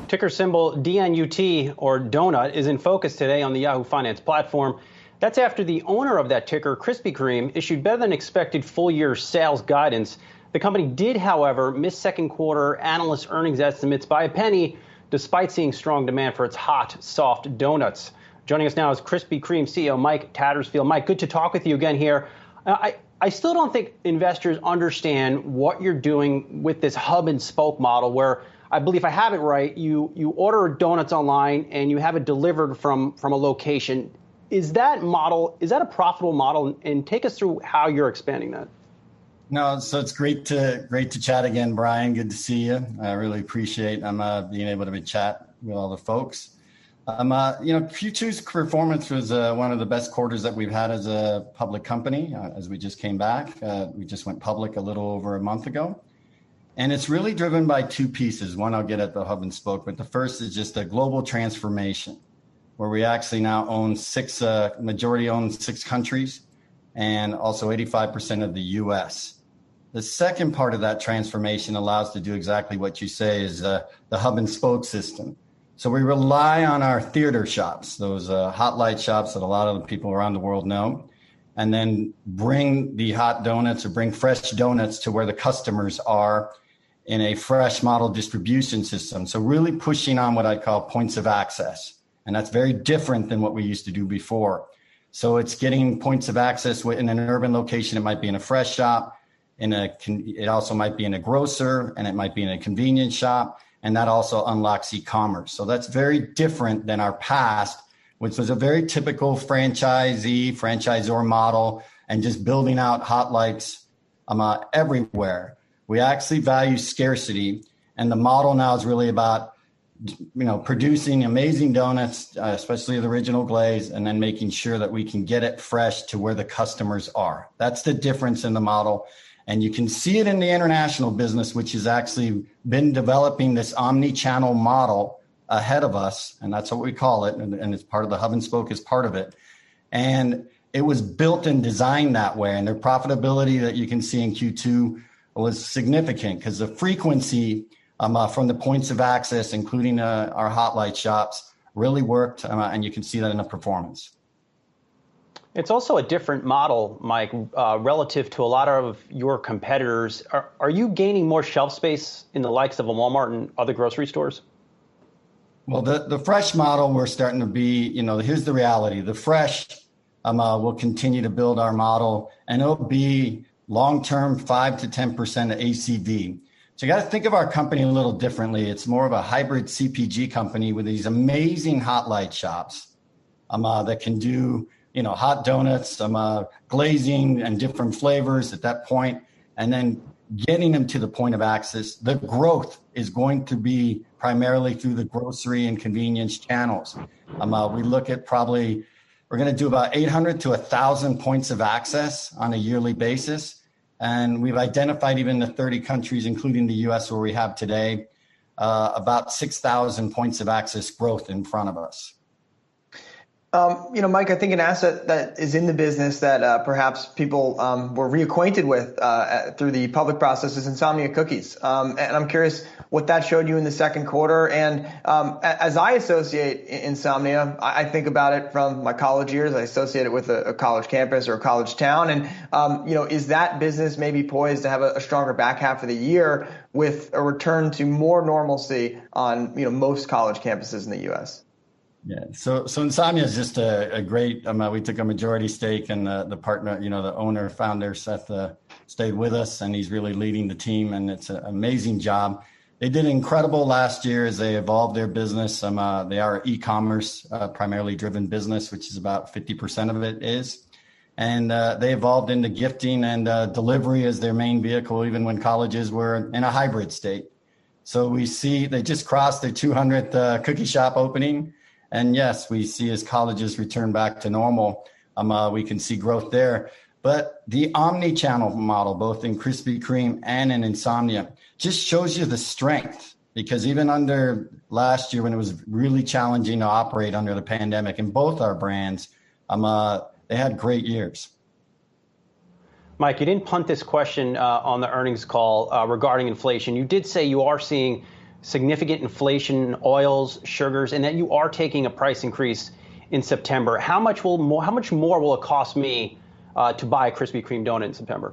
Ticker symbol DNUT, or Donut, is in focus today on the Yahoo Finance platform. That's after the owner of that ticker, Krispy Kreme, issued better than expected full-year sales guidance. The company did, however, miss second quarter analyst earnings estimates by a penny, despite seeing strong demand for its hot, soft donuts. Joining us now is Krispy Kreme CEO Mike Tattersfield. Mike, good to talk with you again here. I still don't think investors understand what you're doing with this hub and spoke model, where I believe, if I have it right, you order donuts online and you have it delivered from a location. Is that a profitable model? And take us through how you're expanding that. No, so it's great to chat again, Brian. Good to see you. I really appreciate being able to chat with all the folks. Q2's performance was one of the best quarters that we've had as a public company, as we just came back. We just went public a little over a month ago. And it's really driven by two pieces. One, I'll get at the hub and spoke, but the first is just a global transformation, where we actually now majority own 6 countries, and also 85% of the US. The second part of that transformation allows to do exactly what you say, is the hub and spoke system. So we rely on our theater shops, those hot light shops that a lot of the people around the world know, and then bring the hot donuts or bring fresh donuts to where the customers are in a fresh model distribution system. So really pushing on what I call points of access. And that's very different than what we used to do before. So it's getting points of access in an urban location. It might be in a fresh shop, it also might be in a grocer, and it might be in a convenience shop. And that also unlocks e-commerce. So that's very different than our past, which was a very typical franchisor model, and just building out hot lights everywhere. We actually value scarcity, and the model now is really about, producing amazing donuts, especially the original glaze, and then making sure that we can get it fresh to where the customers are. That's the difference in the model. And you can see it in the international business, which has actually been developing this omni-channel model ahead of us. And that's what we call it. And it's part of the hub and spoke is part of it. And it was built and designed that way. And their profitability that you can see in Q2 was significant, because the frequency from the points of access, including our hot light shops, really worked. And you can see that in the performance. It's also a different model, Mike, relative to a lot of your competitors. Are you gaining more shelf space in the likes of a Walmart and other grocery stores? Well, the fresh model, we're starting to be, here's the reality. The fresh will continue to build our model, and it'll be long-term 5 to 10% of ACV. So you got to think of our company a little differently. It's more of a hybrid CPG company with these amazing hot light shops that can do hot donuts, glazing and different flavors at that point, and then getting them to the point of access. The growth is going to be primarily through the grocery and convenience channels. We look at we're going to do about 800 to 1,000 points of access on a yearly basis. And we've identified, even the 30 countries, including the US where we have today, about 6,000 points of access growth in front of us. Mike, I think an asset that is in the business that perhaps people were reacquainted with through the public process is Insomnia Cookies. And I'm curious what that showed you in the second quarter. And as I associate Insomnia, I think about it from my college years. I associate it with a college campus or a college town. And, is that business maybe poised to have a stronger back half of the year with a return to more normalcy on, most college campuses in the U.S.? Yeah, so Insomnia is just a great. We took a majority stake, and the partner, the owner, founder, Seth, stayed with us, and he's really leading the team, and it's an amazing job. They did incredible last year as they evolved their business. They are e-commerce primarily driven business, which is about 50% of it is, and they evolved into gifting and delivery as their main vehicle, even when colleges were in a hybrid state. So we see they just crossed their 200th cookie shop opening. And yes, we see as colleges return back to normal, we can see growth there. But the omni-channel model, both in Krispy Kreme and in Insomnia, just shows you the strength. Because even under last year, when it was really challenging to operate under the pandemic, in both our brands, they had great years. Mike, you didn't punt this question on the earnings call regarding inflation. You did say you are seeing significant inflation in oils, sugars, and that you are taking a price increase in September. How much more will it cost me to buy a Krispy Kreme donut in September?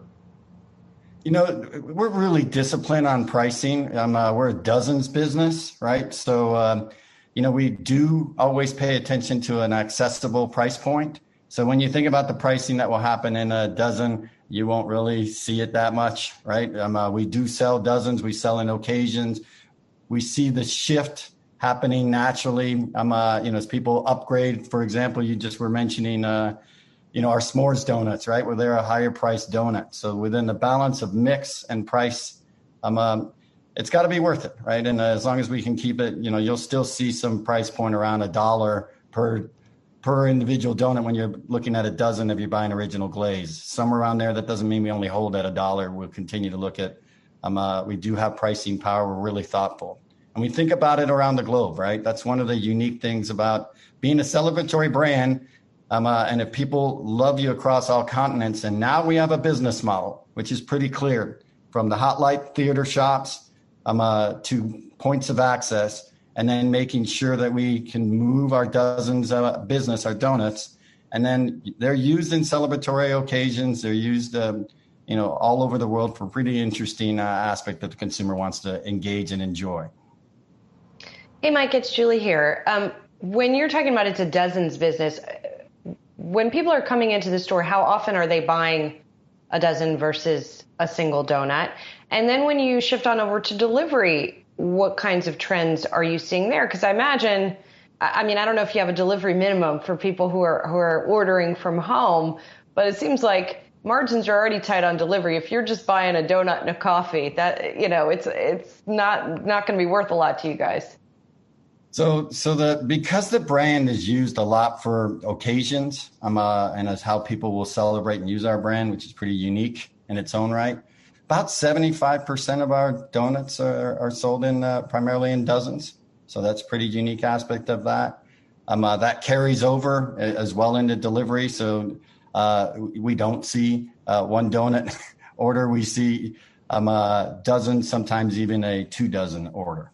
You know, we're really disciplined on pricing. We're a dozens business, right? So, we do always pay attention to an accessible price point. So when you think about the pricing that will happen in a dozen, you won't really see it that much, right? We do sell dozens. We sell in occasions. We see the shift happening naturally. As people upgrade, for example, you just were mentioning, our s'mores donuts, right? Where they're a higher priced donut. So within the balance of mix and price, it's got to be worth it, right? And as long as we can keep it, you'll still see some price point around $1 per individual donut when you're looking at a dozen if you're buying original glaze. Somewhere around there. That doesn't mean we only hold at $1. We'll continue to look at. We do have pricing power. We're really thoughtful, and we think about it around the globe, right? That's one of the unique things about being a celebratory brand. And if people love you across all continents, and now we have a business model which is pretty clear, from the Hot Light Theater shops to points of access, and then making sure that we can move our dozens business, our donuts, and then they're used in celebratory occasions. They're used, all over the world for pretty interesting aspect that the consumer wants to engage and enjoy. Hey, Mike, it's Julie here. When you're talking about it's a dozens business, when people are coming into the store, how often are they buying a dozen versus a single donut? And then when you shift on over to delivery, what kinds of trends are you seeing there? Because I imagine, I don't know if you have a delivery minimum for people who are ordering from home, but it seems like margins are already tight on delivery. If you're just buying a donut and a coffee, that it's not going to be worth a lot to you guys. So because the brand is used a lot for occasions, and as how people will celebrate and use our brand, which is pretty unique in its own right. About 75% of our donuts are sold in primarily in dozens. So that's a pretty unique aspect of that. That carries over as well into delivery. So we don't see one donut order. We see dozens, sometimes even a 2 dozen order.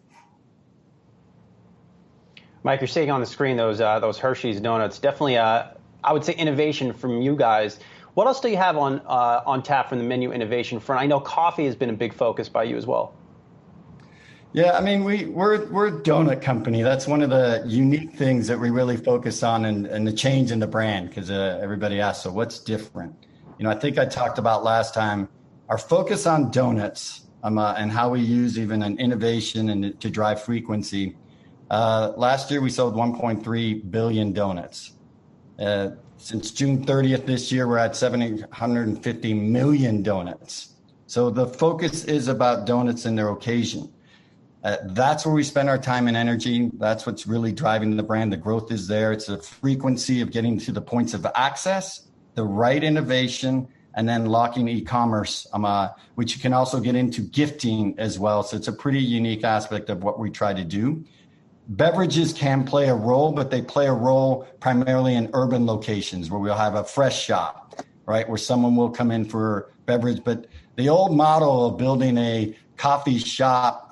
Mike, you're seeing on the screen those Hershey's donuts. Definitely, I would say innovation from you guys. What else do you have on tap from the menu innovation front? I know coffee has been a big focus by you as well. Yeah, we're a donut company. That's one of the unique things that we really focus on, and the change in the brand, because everybody asks, so what's different? I think I talked about last time our focus on donuts and how we use even an innovation and to drive frequency. Last year we sold 1.3 billion donuts. Since June 30th this year, we're at 750 million donuts. So the focus is about donuts and their occasion. That's where we spend our time and energy. That's what's really driving the brand. The growth is there. It's a frequency of getting to the points of access, the right innovation, and then locking e-commerce, which you can also get into gifting as well. So it's a pretty unique aspect of what we try to do. Beverages can play a role, but they play a role primarily in urban locations where we'll have a fresh shop, right, where someone will come in for beverage. But the old model of building a coffee shop,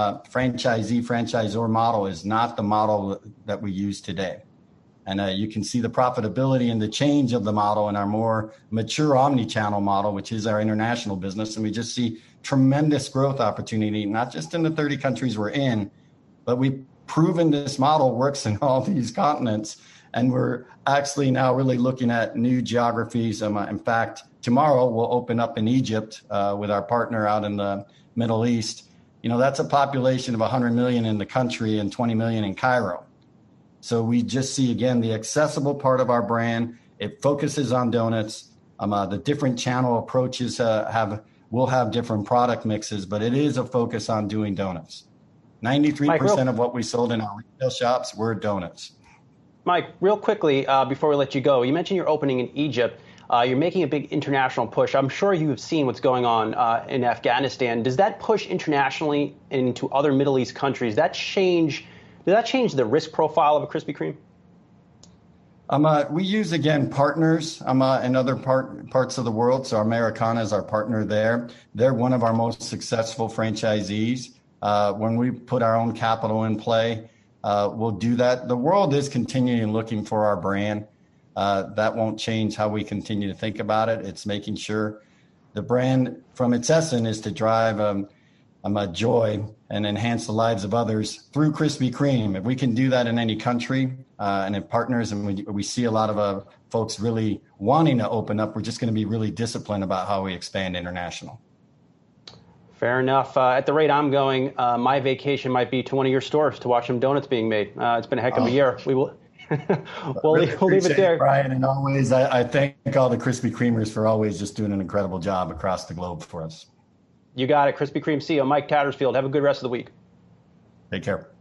franchisor model is not the model that we use today. And you can see the profitability and the change of the model in our more mature omni-channel model, which is our international business. And we just see tremendous growth opportunity, not just in the 30 countries we're in, but we've proven this model works in all these continents. And we're actually now really looking at new geographies. In fact, tomorrow we'll open up in Egypt with our partner out in the Middle East. That's a population of 100 million in the country and 20 million in Cairo. So we just see, again, the accessible part of our brand. It focuses on donuts. The different channel approaches will have different product mixes, but it is a focus on doing donuts. 93% of what we sold in our retail shops were donuts. Mike, real quickly, before we let you go, you mentioned you're opening in Egypt. You're making a big international push. I'm sure you have seen what's going on in Afghanistan. Does that push internationally into other Middle East countries? Does that change the risk profile of a Krispy Kreme? We use, again, partners in other parts of the world. So Americana is our partner there. They're one of our most successful franchisees. when we put our own capital in play, we'll do that. The world is continuing looking for our brand. That won't change how we continue to think about it. It's making sure the brand, from its essence, is to drive joy and enhance the lives of others through Krispy Kreme. If we can do that in any country and in partners, and we see a lot of folks really wanting to open up, we're just going to be really disciplined about how we expand international. Fair enough. At the rate I'm going, my vacation might be to one of your stores to watch some donuts being made. It's been a heck of a year. We will. we'll leave it there, Brian. And always, I thank all the Krispy Kremers for always just doing an incredible job across the globe for us. You got it. Krispy Kreme CEO Mike Tattersfield. Have a good rest of the week. Take care.